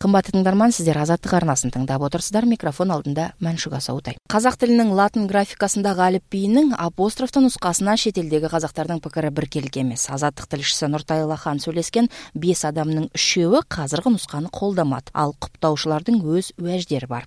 Қымбатты тыңдарман, сіздер Азаттық арнасын тыңдап отырсыздар. Микрофон алдында Мәншүк Асаутай. Қазақ тілінің латын графикасындағы әліпбиінің апострофты нұсқасына шетелдегі қазақтардың пікірі біркелкі емес. Азаттық тілшісі Нұртай Лахан сөйлескен 5 адамның 3-еуі қазіргі нұсқаны қолдамады, ал құптаушылардың өз уәждері бар.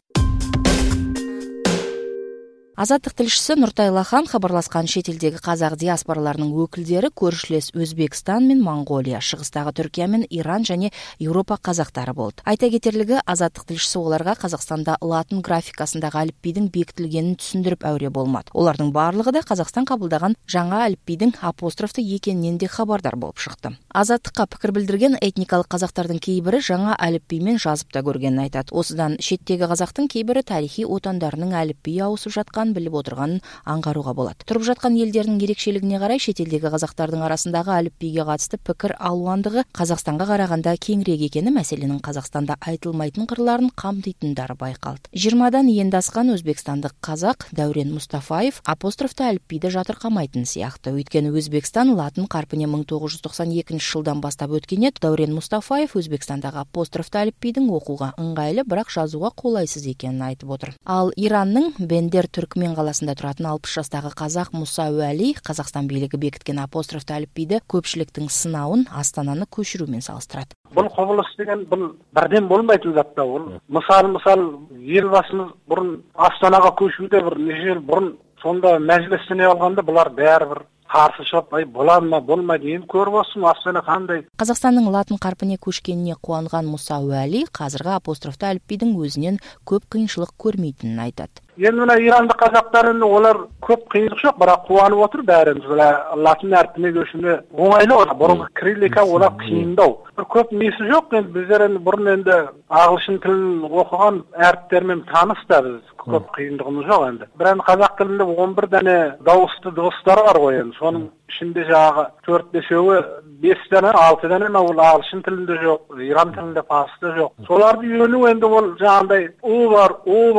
Азаттық тілшісі Нұртай Лахан хабарласқан шетелдегі қазақ диаспораларының өкілдері көршілес Өзбекстан мен Монғолия, шығыстағы Түркия мен Иран және Еуропа қазақтары болды. Айта кетерлігі, Азаттық тілшісі оларға Қазақстанда латын графикасындағы әліпбидің бекітілгенін түсіндіріп әуре болмады. Олардың барлығы да Қазақстан қабылдаған жаңа әліпбидің апострофты екенінен де хабардар болып шықты. Азаттыққа пікір білдірген этникалық қазақтардың кейбірі жаңа әліпбимен жазып та көргенін айтады. Осыдан шеттегі қазақтың кейбірі тарихи отандарының әліпбиі ауысып жатқан біліп отырғанын аңғаруға болады. Тұрып жатқан елдердің ерекшелігіне қарай шетелдегі қазақтардың арасындағы әліпбиге қатысты пікір алуандығы Қазақстанға қарағанда кеңірек екені мәселенің Қазақстанда айтылмайтын қырларын қамтитындары байқалды. 20-дан енді асқан өзбекстандық қазақ Дәурен Мұстафаев апострофты әліпбиді жатырқамайтын сияқты. Өйткені Өзбекстан латын қарпіне 1992 жылдан бастап өткен еді. Дәурен Мұстафаев Өзбекстандағы апострофты әліпбидің оқуға ыңғайлы, бірақ жазуға қолайсыз екенін айтып отыр. Ал Иранның Бендер Түркмен қаласында тұратын 60 жастағы қазақ Мұса Уәли Қазақстан билігі бекіткен апострофты әліпбиді көпшіліктің сынауын Астананы көшірумен салыстырады. Бұл құбылыс деген бұл бірден болмайтын зат та. Ол мысал елбасымыз бұрын Астанаға көшуде бір неше жыл бұрын сонда мәжілістіне алғанда бұлар бәрібір қарсы шығып, болады ма, болмайды, енді көріп отырсың Астана қандай. Қазақстанның латын қарпіне көшкеніне қуанған Мұса Уәли қазіргі апострофты әліпбидің өзінен көп қиыншылық көрмейтінін айтады. Енді мына ирандық қазақтар енді олар көп қиындық жоқ, бірақ қуанып отыр бәріміз. Латын әрпіне көшуіне оңайлы, бұрынғы кириллика олар қиындау. Көп несі жоқ, енді біздер енді бұрын енді ағылшын тілін оқыған әріптермен таныс та біз. Көп қиындығымыз жоқ енді. Бірақ қазақ тілінде 11 дәне дауысты дыбыстар бар ғой енді. Соның ішінде жаңағы 4-5-еуі 5 дәне, 6 дәне ол ағылшын тілінде жоқ, иран тілінде парсыда жоқ. Соларды үйрену енді ол жаңағындай у бар,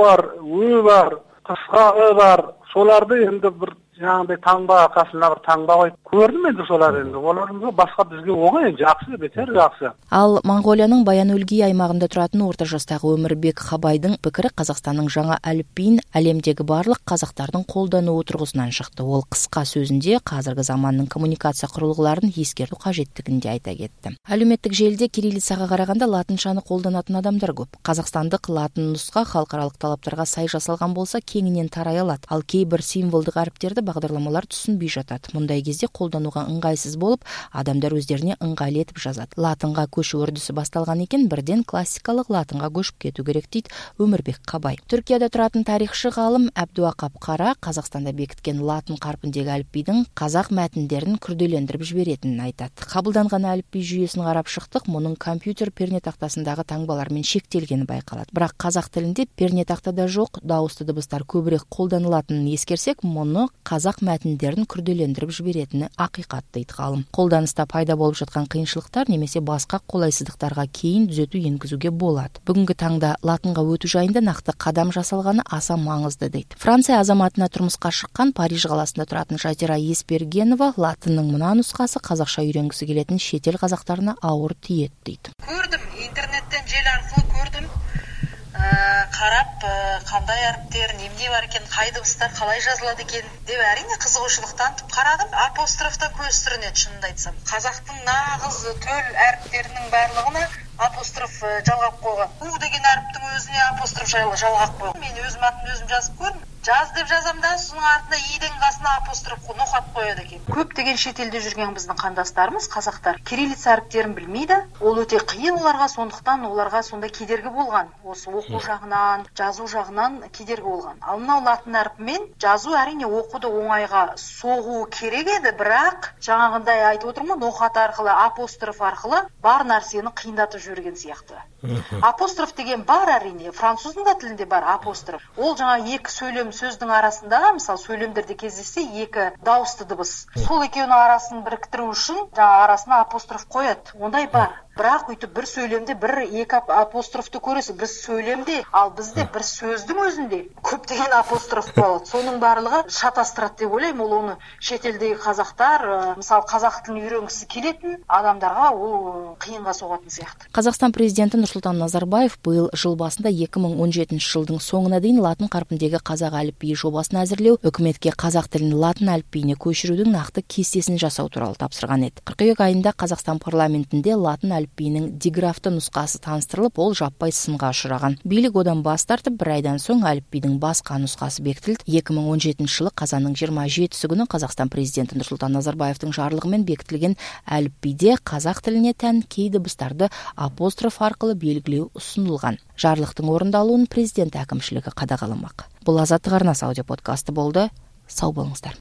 ө бар, қысқа ы бар. Соларды енді бір жаңағындай таңба арқасына бір таңба қойып көрдім енді солар енді. Олардың басқа бізге оңай, жақсы, бетер жақсы. Ал Монғолияның Баян-Өлгий аймағында тұратын орта жастағы Өмірбек Хабайдың пікірі Қазақстанның жаңа әліпбиін әлемдегі барлық қазақтардың қолдану отырғысынан шықты. Ол қысқа сөзінде қазіргі заманның коммуникация құрылғыларын ескерту қажеттігін де айта кетті. Әлеуметтік желіде кириллицаға қарағанда латыншаны қолданатын адамдар көп. Қазақстандық латын нұсқа халықаралық талаптарға сай жасалған болса кеңінен тарай алады. Ал кейбір символдық әріптерді бағдарламалар түсінбей жатады. Мұндай кезде қолдануға ыңғайсыз болып, адамдар өздеріне ыңғайлы етіп жазады. Латынға көшу үрдісі басталған екен, бірден классикалық латынға көшіп кету керек дейді Өмірбек Қабай. Түркияда тұратын тарихшы ғалым Әбдуақап Қара Қазақстанда бекіткен латын қарпіндегі әліпбидің қазақ мәтіндерін күрделендіріп жіберетінін айтады. Қабылданған әліпби жүйесін қарап шықтық, мұның компьютер пернетақтасындағы таңбалармен шектелгені байқалады. Бірақ қазақ тілінде пернетақтада жоқ, дауысты дыбыстар көбірек қолданылатынын ескерсек, мұны қазақ мәтіндерін күрделендіріп жіберетіні ақиқат дейді ғалым. Қолданыста пайда болып жатқан қиыншылықтар немесе басқа қолайсыздықтарға кейін түзету енгізуге болады. Бүгінгі таңда латынға өту жайында нақты қадам жасалғаны аса маңызды дейді. Франция азаматына тұрмысқа шыққан Париж қаласында тұратын Жазира Еспергенова латынның мына нұсқасы қазақша үйренгісі келетін шетел қазақтарына ауыр тиеді дейді. Көрдім, интернеттен желі арқылы көрдім. Қарап, қандай әріптер, немде бар екен, қай дыбыстар қалай жазылады екен деп әрине қызығушылық танытып қарадым. Апострофта көз сүрінеді, шынымды айтсам. Қазақтың нағыз төл әріптерінің барлығына апостроф жалғап қойған. У деген әріптің өзіне апостроф жалғап қойған. Мен өзім атын өзім жазып көрдім. Жаз деп жазам да, соның артында и-дің қасына апостроф ноқат қояды екен. Көптеген шетелде жүрген біздің қандастарымыз, қазақтар, кириллица әріптерін білмейді. Ол өте қиын оларға, сондықтан оларға сондай кедергі болған. Осы оқу жағынан, жазу жағынан кедергі болған. Ал мынау латын әрпімен жазу әрине оқуды оңайға соғу керек еді, бірақ жаңағындай айтып отырмын, ноқат арқылы, апостроф арқылы бар нәрсені қиындатып жіберген сияқты. Апостроф деген бар әрине, француздың да тілінде бар апостроф. Ол жаңа екі сөйлем сөздің арасындағы, мысалы сөйлемдерде кездессе екі дауысты дыбыс. Сол екеуінің арасын біріктіру үшін жаңа арасына апостроф қояды. Ондай бар. Бірақ үйтіп бір сөйлемде бір екі апострофты көресің. Біз сөйлемде, ал бізде бір сөздің өзінде көптеген апостроф болады. Соның барлығы шатастырады деп ойлаймын. Ол оны шетелдегі қазақтар, мысалы қазақ тілін үйренгісі келетін адамдарға ол қиынға соғатын сияқты. Қазақстан президенті Нұрсұлтан Назарбаев биыл жыл басында 2017 жылдың соңына дейін латын қарпіндегі қазақ әліпбиі жобасын әзірлеу, үкіметке қазақ тілін латын әліпбиіне көшірудің нақты кестесін жасау туралы тапсырған еді. Қыркүйек айында Қазақстан парламентінде латын әліпбиінің диграфты нұсқасы таныстырылып, ол жаппай сынға ұшыраған. Билік одан бас тартып, бір айдан соң әліпбидің басқа нұсқасы бекітілді. 2017 жылы қазанның 27-сі күні Қазақстан президенті Нұрсұлтан Назарбаевтың жарлығымен бекітілген әліпбиде қазақ тіліне тән кей дыбыстарды апостроф арқылы белгілеу ұсынылған. Жарлықтың орындалуын президент әкімшілігі қадағаламақ. Бұл Азаттық арнасы аудиоподкасты болды. Сау болыңыздар.